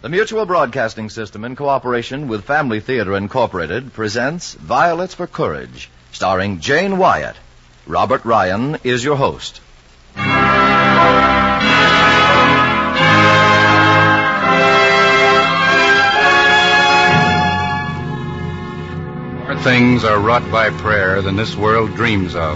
The Mutual Broadcasting System, in cooperation with Family Theater Incorporated, presents Violets for Courage, starring Jane Wyatt. Robert Ryan is your host. More things are wrought by prayer than this world dreams of.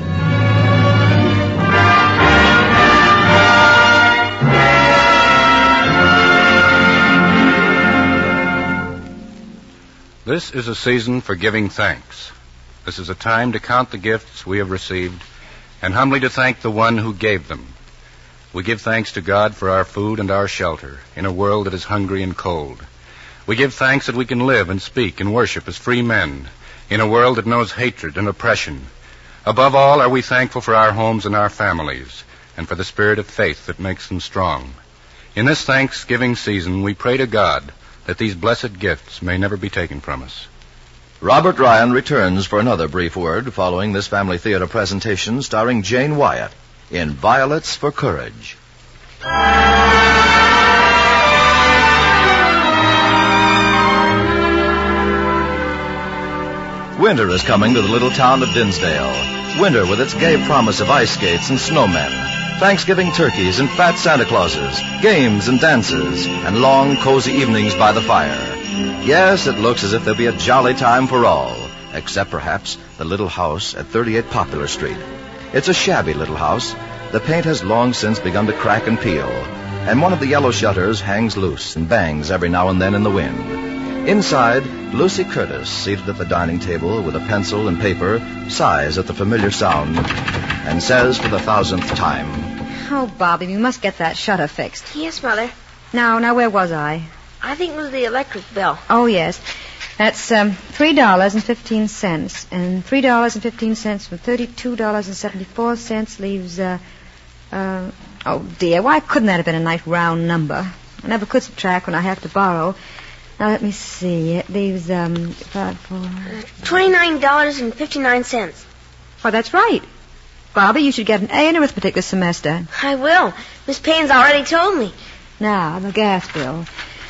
This is a season for giving thanks. This is a time to count the gifts we have received and humbly to thank the one who gave them. We give thanks to God for our food and our shelter in a world that is hungry and cold. We give thanks that we can live and speak and worship as free men in a world that knows hatred and oppression. Above all, are we thankful for our homes and our families and for the spirit of faith that makes them strong. In this Thanksgiving season, we pray to God that these blessed gifts may never be taken from us. Robert Ryan returns for another brief word following this Family Theater presentation starring Jane Wyatt in Violets for Courage. Winter is coming to the little town of Dinsdale. Winter with its gay promise of ice skates and snowmen, Thanksgiving turkeys and fat Santa Clauses, games and dances, and long, cozy evenings by the fire. Yes, it looks as if there'll be a jolly time for all, except perhaps the little house at 38 Popular Street. It's a shabby little house. The paint has long since begun to crack and peel, and one of the yellow shutters hangs loose and bangs every now and then in the wind. Inside, Lucy Curtis, seated at the dining table with a pencil and paper, sighs at the familiar sound and says for the 1000th time, "Oh, Bobby, we must get that shutter fixed." Yes, Mother. Now, where was I? I think it was the electric bell. Oh, yes. That's $3.15, and $3.15 from $32.74 leaves, oh, dear, why couldn't that have been a nice round number? I never could subtract when I have to borrow. Now, let me see. It leaves, $29.59. Oh, that's right. Bobby, you should get an A in arithmetic this semester. I will. Miss Payne's already told me. Now, the gas bill.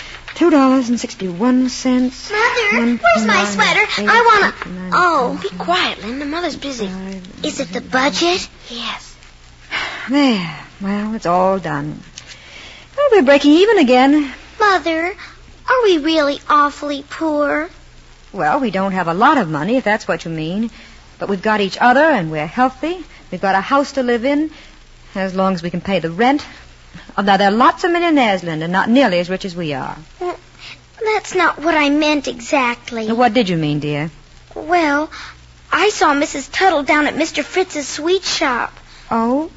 $2.61. Mother, where's my sweater? I want to... Oh. Be quiet, Linda. Mother's busy. Is it the budget? Yes. There. Well, it's all done. Well, we're breaking even again. Mother, are we really awfully poor? Well, we don't have a lot of money, if that's what you mean. But we've got each other, and we're healthy. We've got a house to live in, as long as we can pay the rent. Now, there are lots of millionaires, Linda, not nearly as rich as we are. Well, that's not what I meant exactly. What did you mean, dear? Well, I saw Mrs. Tuttle down at Mr. Fritz's sweet shop. Oh?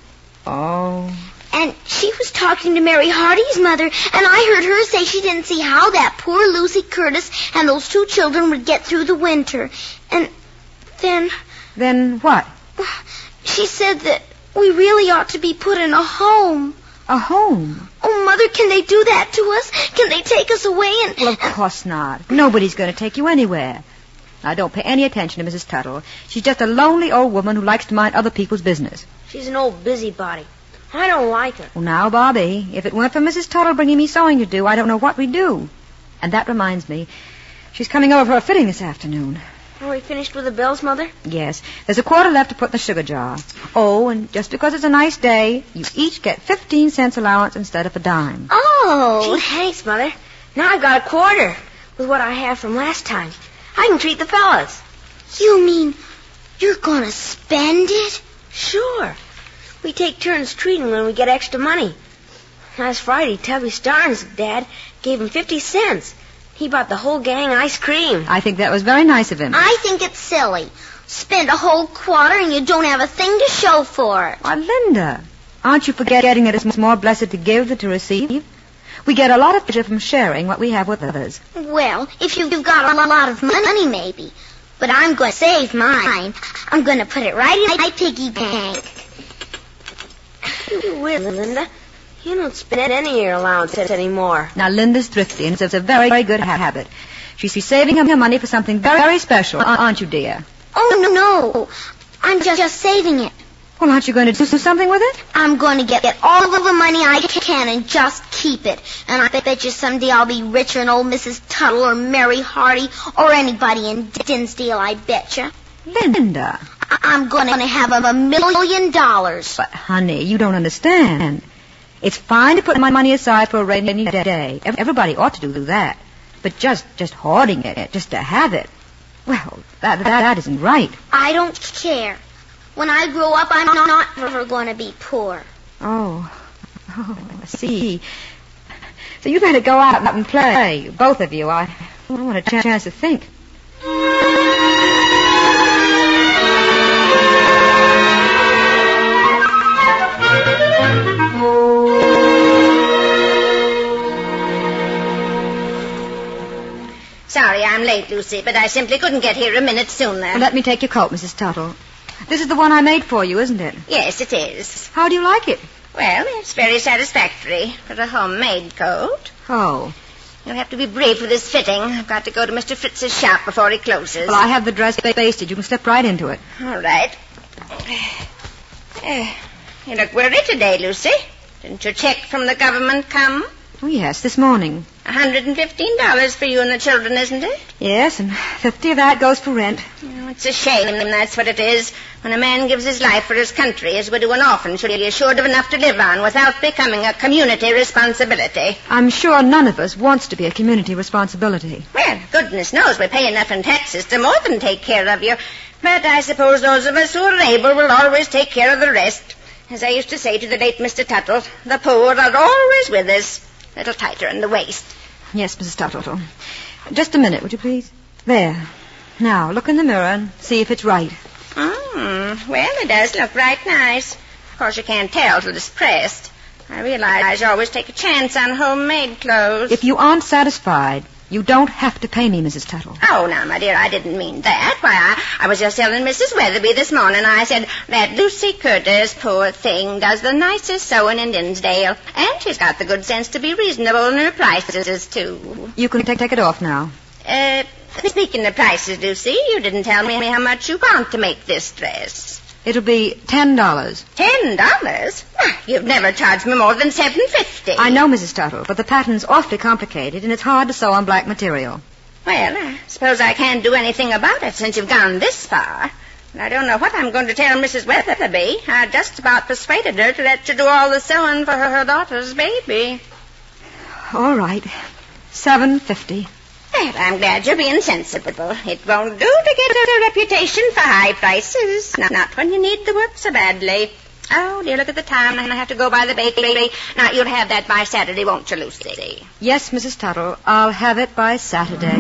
And she was talking to Mary Hardy's mother, and I heard her say she didn't see how that poor Lucy Curtis and those 2 children would get through the winter. And then... Then what? She said that we really ought to be put in a home. A home? Oh, Mother, can they do that to us? Can they take us away and... Well, of course not. Nobody's going to take you anywhere. Now, don't pay any attention to Mrs. Tuttle. She's just a lonely old woman who likes to mind other people's business. She's an old busybody. I don't like her. Well, now, Bobby, if it weren't for Mrs. Tuttle bringing me sewing to do, I don't know what we'd do. And that reminds me, she's coming over for a fitting this afternoon. Are we finished with the bills, Mother? Yes. There's a quarter left to put in the sugar jar. Oh, and just because it's a nice day, you each get 15 cents allowance instead of a dime. Oh. Gee, thanks, Mother. Now I've got a quarter with what I have from last time. I can treat the fellas. You mean you're going to spend it? Sure. We take turns treating when we get extra money. Last Friday, Tubby Starnes' dad gave him 50 cents. He bought the whole gang ice cream. I think that was very nice of him. I think it's silly. Spend a whole quarter and you don't have a thing to show for it. Why, Linda, aren't you forgetting that it's more blessed to give than to receive? We get a lot of pleasure from sharing what we have with others. Well, if you've got a lot of money, maybe. But I'm going to save mine. I'm going to put it right in my piggy bank. You will, Linda. You don't spend any of your allowance anymore. Now, Linda's thrifty, and it's a very, very good habit. She's saving her money for something very, very special, aren't you, dear? Oh, no. I'm just saving it. Well, aren't you going to do something with it? I'm going to get all of the money I can and just keep it. And I bet you someday I'll be richer than old Mrs. Tuttle or Mary Hardy or anybody in Dinsdale, I bet you. Linda. I'm going to have $1 million. But, honey, you don't understand. It's fine to put my money aside for a rainy day. Everybody ought to do that. But just hoarding it, just to have it, well, that isn't right. I don't care. When I grow up, I'm not ever going to be poor. Oh, I see. So you better go out and play, both of you. I want a chance to think. Sorry I'm late, Lucy, but I simply couldn't get here a minute sooner. Well, let me take your coat, Mrs. Tuttle. This is the one I made for you, isn't it? Yes, it is. How do you like it? Well, it's very satisfactory for a homemade coat. Oh. You'll have to be brief with this fitting. I've got to go to Mr. Fritz's shop before he closes. Well, I have the dress basted. You can slip right into it. All right. You look worried today, Lucy. Didn't your check from the government come? Oh, yes, this morning. $115 for you and the children, isn't it? Yes, and 50 of that goes for rent. Oh, it's a shame, that's what it is. When a man gives his life for his country, his widow and orphan should be assured of enough to live on without becoming a community responsibility. I'm sure none of us wants to be a community responsibility. Well, goodness knows we pay enough in taxes to more than take care of you. But I suppose those of us who are able will always take care of the rest. As I used to say to the late Mr. Tuttle, the poor are always with us. A little tighter in the waist. Yes, Mrs. Tuttle. Just a minute, would you please? There. Now, look in the mirror and see if it's right. Well, it does look right nice. Of course, you can't tell till it's pressed. I realize you always take a chance on homemade clothes. If you aren't satisfied, you don't have to pay me, Mrs. Tuttle. Oh, now, my dear, I didn't mean that. Why, I was just telling Mrs. Weatherby this morning. I said that Lucy Curtis, poor thing, does the nicest sewing in Dinsdale. And she's got the good sense to be reasonable in her prices, too. You can take it off now. Speaking of prices, Lucy, you didn't tell me how much you want to make this dress. It'll be $10. $10? You've never charged me more than $7.50. I know, Mrs. Tuttle, but the pattern's awfully complicated, and it's hard to sew on black material. Well, I suppose I can't do anything about it since you've gone this far. I don't know what I'm going to tell Mrs. Weatherby. I just about persuaded her to let you do all the sewing for her daughter's baby. All right. $7.50. Well, I'm glad you're being sensible. It won't do to get a reputation for high prices. Not when you need the work so badly. Oh, dear, look at the time. I have to go by the bakery. Now, you'll have that by Saturday, won't you, Lucy? Yes, Mrs. Tuttle. I'll have it by Saturday.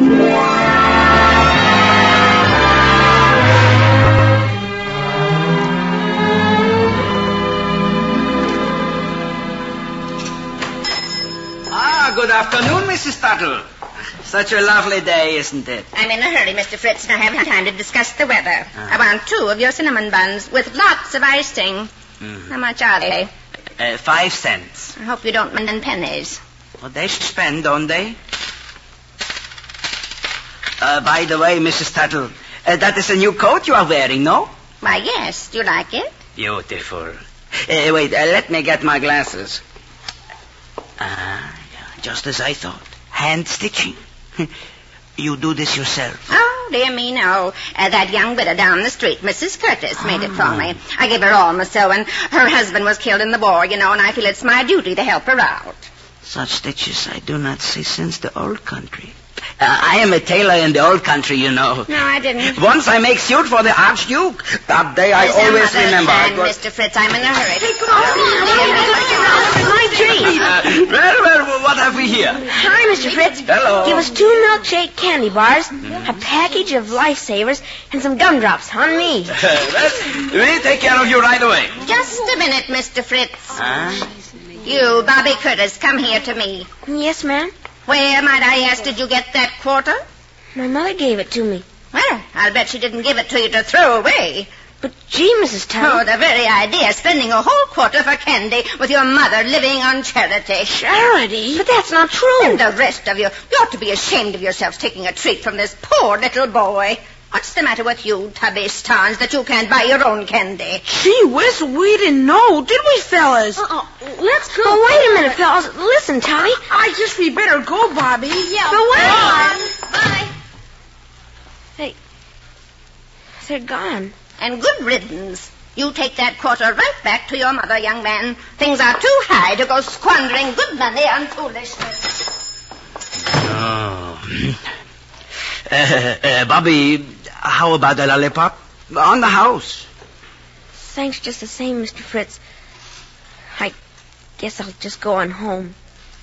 Good afternoon, Mrs. Tuttle. Such a lovely day, isn't it? I'm in a hurry, Mr. Fritz, and I haven't time to discuss the weather. I want 2 of your cinnamon buns with lots of icing. How much are they? 5 cents. I hope you don't mind in pennies. Well, they spend, don't they? By the way, Mrs. Tuttle, that is a new coat you are wearing, no? Why, yes. Do you like it? Beautiful. Wait, let me get my glasses. Just as I thought. Hand stitching. You do this yourself? Oh, dear me, no. That young widow down the street, Mrs. Curtis, made it for me. I gave her all my sewing. Her husband was killed in the war, and I feel it's my duty to help her out. Such stitches I do not see since the old country. I am a tailor in the old country, No, I didn't. Once I make suit for the Archduke. That day I always remember. Mr. Fritz, I'm in a hurry. Hey, come on. My treat. Well, what have we here? Hi, Mr. Fritz. Hello. Give us 2 milkshake candy bars, a package of Lifesavers, and some gumdrops on me. We'll take care of you right away. Just a minute, Mr. Fritz. You, Bobby Curtis, come here to me. Yes, ma'am. Where, might I ask, did you get that quarter? My mother gave it to me. Well, I'll bet she didn't give it to you to throw away. But, gee, Mrs. Tuttle. Oh, the very idea, spending a whole quarter for candy with your mother living on charity. Charity? But that's not true. And the rest of you ought to be ashamed of yourselves taking a treat from this poor little boy. What's the matter with you, Tubby Starnes, that you can't buy your own candy? Gee whiz, we didn't know, did we, fellas? Let's go. Oh, wait a minute, fellas. Listen, Tubby. I guess we better go, Bobby. Yeah. But wait. Bye. Hey, they're gone. And good riddance. You take that quarter right back to your mother, young man. Things are too high to go squandering good money on foolishness. Bobby, how about a lollipop? On the house. Thanks just the same, Mr. Fritz. I guess I'll just go on home.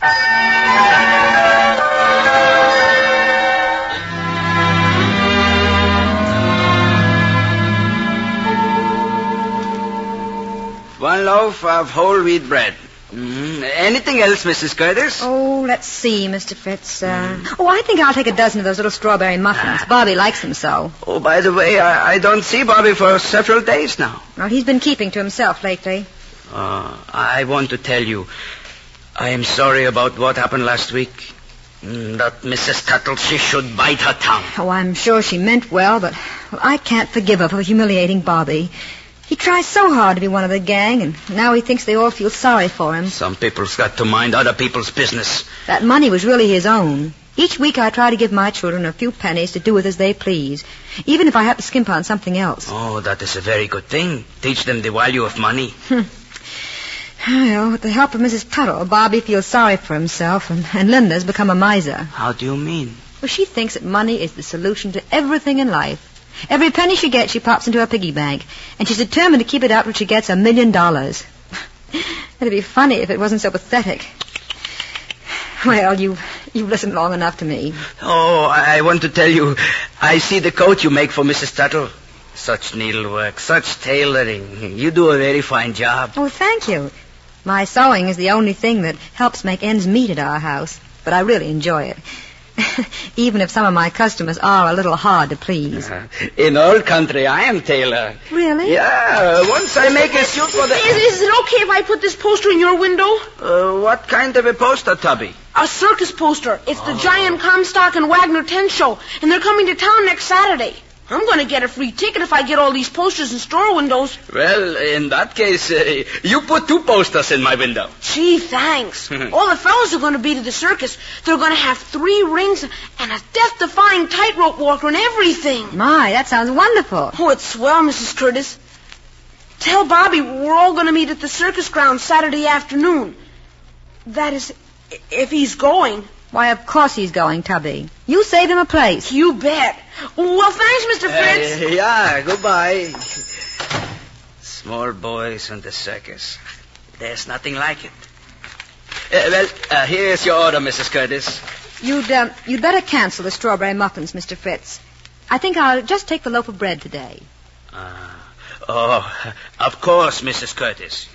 One loaf of whole wheat bread. Anything else, Mrs. Curtis? Oh, let's see, Mr. Fritz. I think I'll take a dozen of those little strawberry muffins. Bobby likes them so. Oh, by the way, I don't see Bobby for several days now. Well, he's been keeping to himself lately. I want to tell you, I am sorry about what happened last week. That Mrs. Tuttle, she should bite her tongue. Oh, I'm sure she meant well, but I can't forgive her for humiliating Bobby. He tries so hard to be one of the gang, and now he thinks they all feel sorry for him. Some people's got to mind other people's business. That money was really his own. Each week I try to give my children a few pennies to do with as they please, even if I have to skimp on something else. Oh, that is a very good thing. Teach them the value of money. Well, with the help of Mrs. Tuttle, Bobby feels sorry for himself, and Linda's become a miser. How do you mean? Well, she thinks that money is the solution to everything in life. Every penny she gets, she pops into her piggy bank, and she's determined to keep it up till she gets $1 million. It'd be funny if it wasn't so pathetic. Well, you've listened long enough to me. Oh, I want to tell you, I see the coat you make for Mrs. Tuttle. Such needlework, such tailoring. You do a very fine job. Oh, thank you. My sewing is the only thing that helps make ends meet at our house, but I really enjoy it. Even if some of my customers are a little hard to please. In old country, I am tailor. Really? Yeah, once I make a suit for the... Is it okay if I put this poster in your window? What kind of a poster, Tubby? A circus poster. It's the Giant Comstock and Wagner 10 show, and they're coming to town next Saturday. I'm going to get a free ticket if I get all these posters in store windows. Well, in that case, you put 2 posters in my window. Gee, thanks. All the fellows are going to be to the circus. They're going to have 3 rings and a death-defying tightrope walker and everything. My, that sounds wonderful. Oh, it's swell, Mrs. Curtis. Tell Bobby we're all going to meet at the circus grounds Saturday afternoon. That is, if he's going. Why, of course he's going, Tubby. You save him a place. You bet. Well, thanks, Mr. Fritz. Yeah, goodbye. Small boys in the circus. There's nothing like it. Here's your order, Mrs. Curtis. You'd better cancel the strawberry muffins, Mr. Fritz. I think I'll just take the loaf of bread today. Of course, Mrs. Curtis.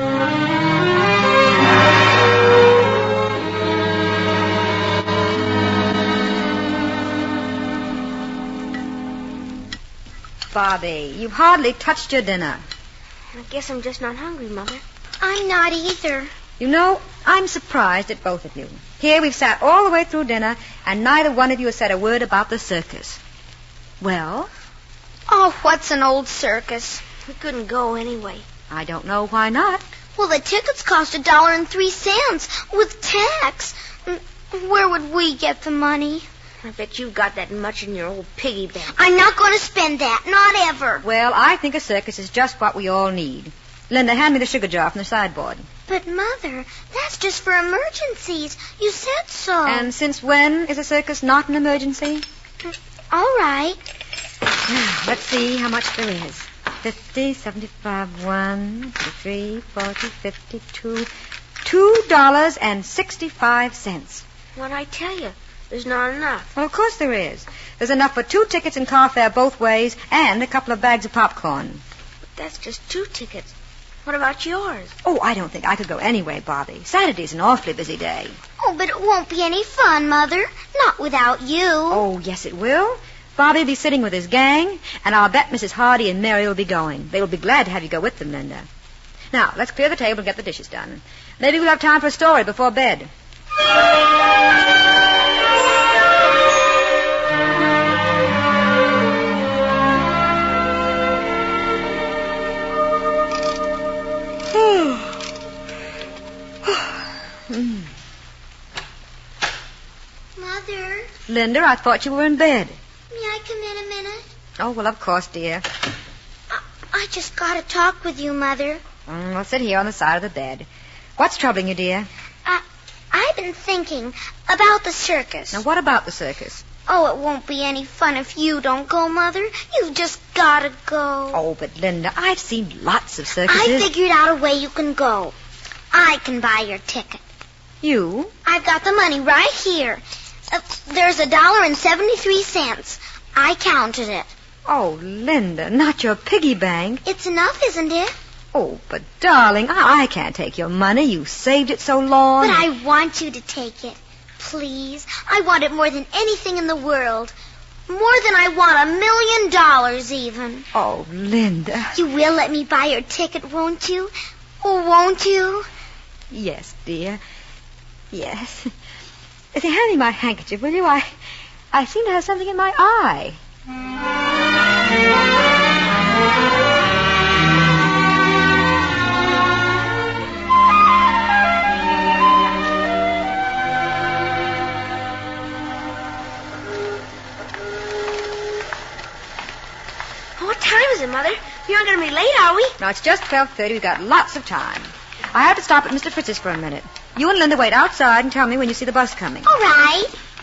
Bobby, you've hardly touched your dinner. I guess I'm just not hungry, Mother. I'm not either. You know, I'm surprised at both of you. Here we've sat all the way through dinner, and neither one of you has said a word about the circus. Well? Oh, what's an old circus? We couldn't go anyway. I don't know why not. Well, the tickets cost $1.03 with tax. Where would we get the money? I bet you've got that much in your old piggy bank. I'm not going to spend that, not ever. Well, I think a circus is just what we all need. Linda, hand me the sugar jar from the sideboard. But, Mother, that's just for emergencies. You said so. And since when is a circus not an emergency? All right. Let's see how much there is. 50, 75, 1, 2, 3, 40, 52. $2.65. What'd I tell you? There's not enough. Well, of course there is. There's enough for 2 tickets and car fare both ways and a couple of bags of popcorn. But that's just 2 tickets. What about yours? Oh, I don't think I could go anyway, Bobby. Saturday's an awfully busy day. Oh, but it won't be any fun, Mother. Not without you. Oh, yes, it will. Bobby will be sitting with his gang, and I'll bet Mrs. Hardy and Mary will be going. They will be glad to have you go with them, Linda. Now, let's clear the table and get the dishes done. Maybe we'll have time for a story before bed. Mother. Linda, I thought you were in bed. May I come in a minute? Oh, well, of course, dear. I just got to talk with you, Mother. I'll sit here on the side of the bed. What's troubling you, dear? I've been thinking about the circus. Now, what about the circus? Oh, it won't be any fun if you don't go, Mother. You've just got to go. Oh, but Linda, I've seen lots of circuses. I figured out a way you can go. I can buy your ticket. You? I've got the money right here. There's $1.73. I counted it. Oh, Linda, not your piggy bank. It's enough, isn't it? Oh, but darling, I can't take your money. You saved it so long. But I want you to take it. Please. I want it more than anything in the world. More than I want $1 million even. Oh, Linda. You will let me buy your ticket, won't you? Oh, won't you? Yes, dear. Yes. See, hand me my handkerchief, will you? I seem to have something in my eye. What time is it, Mother? We aren't going to be late, are we? Now, it's just 12:30. We've got lots of time. I have to stop at Mr. Fritz's for a minute. You and Linda wait outside and tell me when you see the bus coming. All right.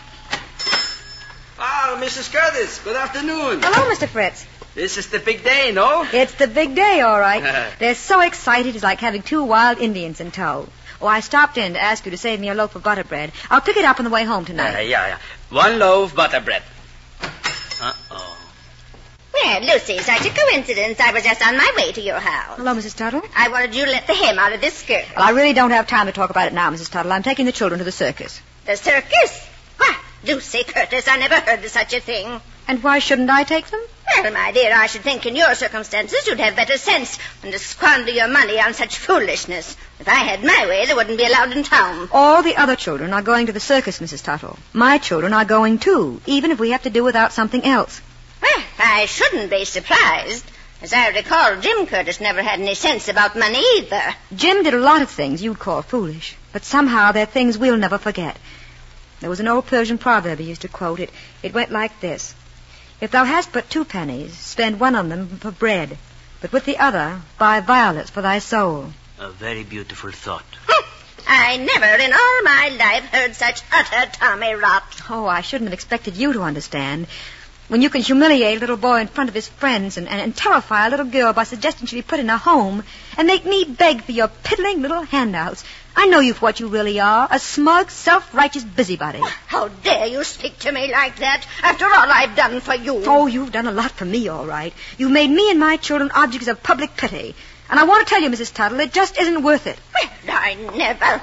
Oh, Mrs. Curtis, good afternoon. Hello, Mr. Fritz. This is the big day, no? It's the big day, all right. They're so excited. It's like having two wild Indians in tow. Oh, I stopped in to ask you to save me a loaf of butter bread. I'll pick it up on the way home tonight. Yeah. 1 loaf butter bread. Uh-oh. Well, Lucy, such a coincidence. I was just on my way to your house. Hello, Mrs. Tuttle. I wanted you to let the hem out of this skirt. Well, I really don't have time to talk about it now, Mrs. Tuttle. I'm taking the children to the circus. The circus? Why, Lucy Curtis, I never heard of such a thing. And why shouldn't I take them? Well, my dear, I should think in your circumstances you'd have better sense than to squander your money on such foolishness. If I had my way, they wouldn't be allowed in town. All the other children are going to the circus, Mrs. Tuttle. My children are going, too, even if we have to do without something else. Well, I shouldn't be surprised. As I recall, Jim Curtis never had any sense about money either. Jim did a lot of things you'd call foolish, but somehow they're things we'll never forget. There was an old Persian proverb he used to quote. It went like this. If thou hast but 2 pennies, spend one on them for bread, but with the other buy violets for thy soul. A very beautiful thought. I never in all my life heard such utter tommy rot. Oh, I shouldn't have expected you to understand. When you can humiliate a little boy in front of his friends and terrify a little girl by suggesting she be put in a home and make me beg for your piddling little handouts. I know you for what you really are, a smug, self-righteous busybody. How dare you speak to me like that after all I've done for you? Oh, you've done a lot for me, all right. You've made me and my children objects of public pity. And I want to tell you, Mrs. Tuttle, it just isn't worth it. Well, I never.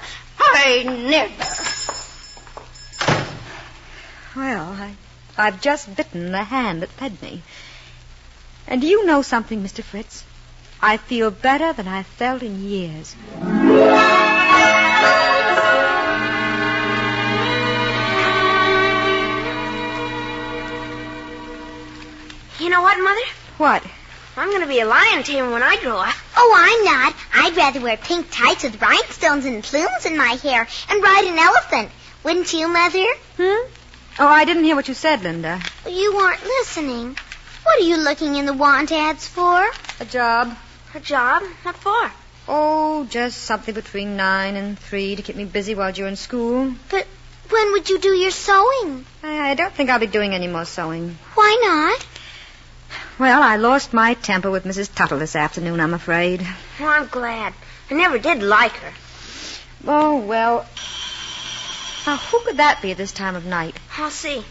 Well, I've just bitten the hand that fed me. And do you know something, Mr. Fritz? I feel better than I've felt in years. You know what, Mother? What? I'm going to be a lion tamer when I grow up. Oh, I'm not. I'd rather wear pink tights with rhinestones and plumes in my hair and ride an elephant. Wouldn't you, Mother? Oh, I didn't hear what you said, Linda. You weren't listening. What are you looking in the want ads for? A job. A job? What for? Oh, just something between 9 and 3 to keep me busy while you're in school. But when would you do your sewing? I don't think I'll be doing any more sewing. Why not? Well, I lost my temper with Mrs. Tuttle this afternoon, I'm afraid. Well, I'm glad. I never did like her. Oh, well. Now, who could that be at this time of night? I'll see.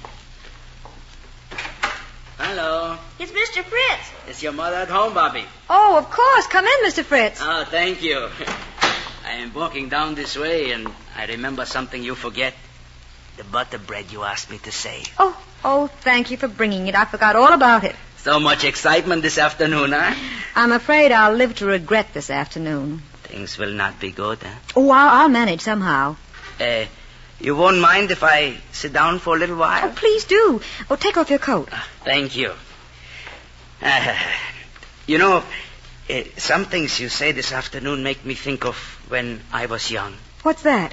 Hello. It's Mr. Fritz. Is your mother at home, Bobby? Oh, of course. Come in, Mr. Fritz. Oh, thank you. I am walking down this way, and I remember something you forget. The butter bread you asked me to save. Oh, thank you for bringing it. I forgot all about it. So much excitement this afternoon, huh? I'm afraid I'll live to regret this afternoon. Things will not be good, huh? Oh, I'll manage somehow. You won't mind if I sit down for a little while? Oh, please do. Oh, take off your coat. Thank you. You know, some things you say this afternoon make me think of when I was young. What's that?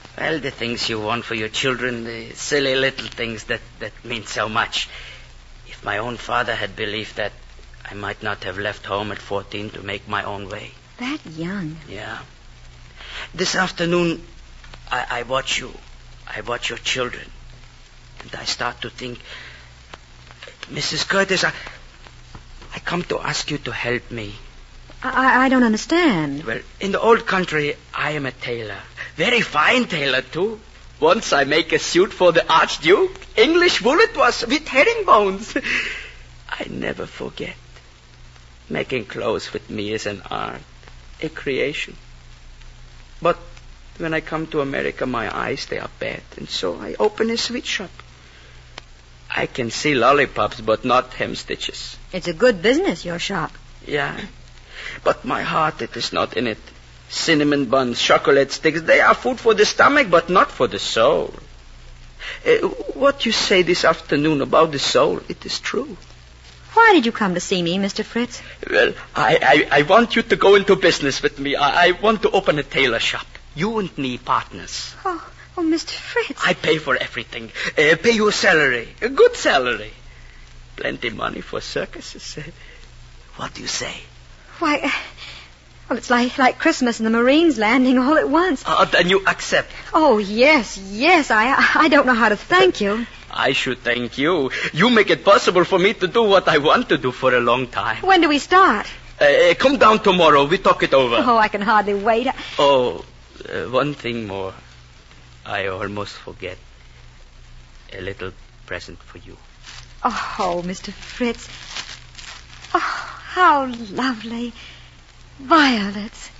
Well, the things you want for your children, the silly little things that mean so much. If my own father had believed that, I might not have left home at 14 to make my own way. That young? Yeah. This afternoon, I watch you. I watch your children. And I start to think, Mrs. Curtis, I come to ask you to help me. I don't understand. Well, in the old country, I am a tailor. Very fine tailor, too. Once I make a suit for the Archduke. English wool it was, with herringbones. I never forget. Making clothes with me is an art, a creation. But when I come to America, my eyes, they are bad. And so I open a sweet shop. I can see lollipops, but not hem stitches. It's a good business, your shop. Yeah. But my heart, it is not in it. Cinnamon buns, chocolate sticks, they are food for the stomach, but not for the soul. What you say this afternoon about the soul, it is true. Why did you come to see me, Mr. Fritz? Well, I want you to go into business with me. I want to open a tailor shop. You and me partners. Oh, Mr. Fritz. I pay for everything. Pay you a salary, a good salary. Plenty money for circuses. What do you say? Why, well, it's like Christmas and the Marines landing all at once. Then you accept. Oh, yes. I don't know how to thank you. I should thank you. You make it possible for me to do what I want to do for a long time. When do we start? Come down tomorrow. We talk it over. Oh, I can hardly wait. One thing more. I almost forget. A little present for you. Oh, Mr. Fritz. Oh, how lovely. Violets.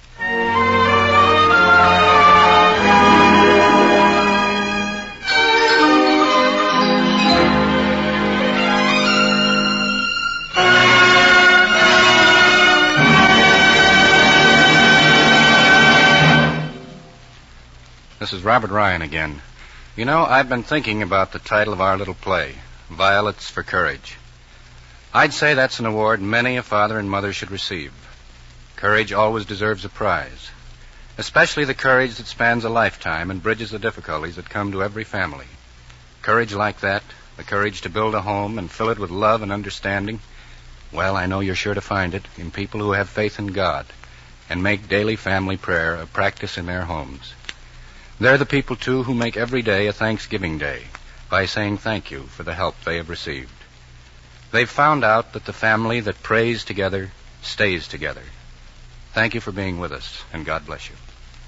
This is Robert Ryan again. You know, I've been thinking about the title of our little play, Violets for Courage. I'd say that's an award many a father and mother should receive. Courage always deserves a prize, especially the courage that spans a lifetime and bridges the difficulties that come to every family. Courage like that, the courage to build a home and fill it with love and understanding, well, I know you're sure to find it in people who have faith in God and make daily family prayer a practice in their homes. They're the people, too, who make every day a Thanksgiving Day by saying thank you for the help they have received. They've found out that the family that prays together stays together. Thank you for being with us, and God bless you.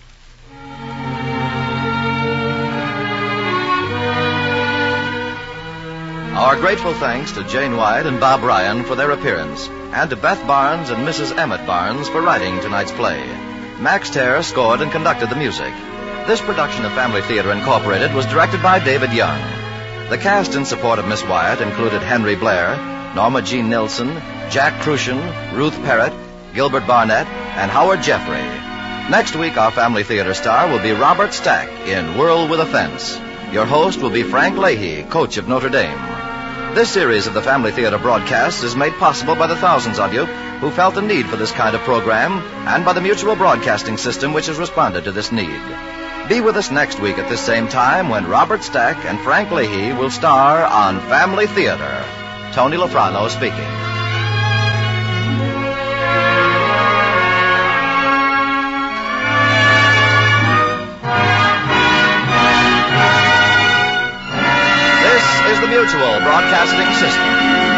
Our grateful thanks to Jane White and Bob Ryan for their appearance, and to Beth Barnes and Mrs. Emmett Barnes for writing tonight's play. Max Terr scored and conducted the music. This production of Family Theater Incorporated was directed by David Young. The cast in support of Miss Wyatt included Henry Blair, Norma Jean Nilsson, Jack Crucian, Ruth Parrott, Gilbert Barnett, and Howard Jeffrey. Next week, our Family Theater star will be Robert Stack in Whirl with a Fence. Your host will be Frank Leahy, coach of Notre Dame. This series of the Family Theater broadcasts is made possible by the thousands of you who felt the need for this kind of program and by the Mutual Broadcasting System which has responded to this need. Be with us next week at this same time when Robert Stack and Frank Leahy will star on Family Theater. Tony Lafrano speaking. This is the Mutual Broadcasting System.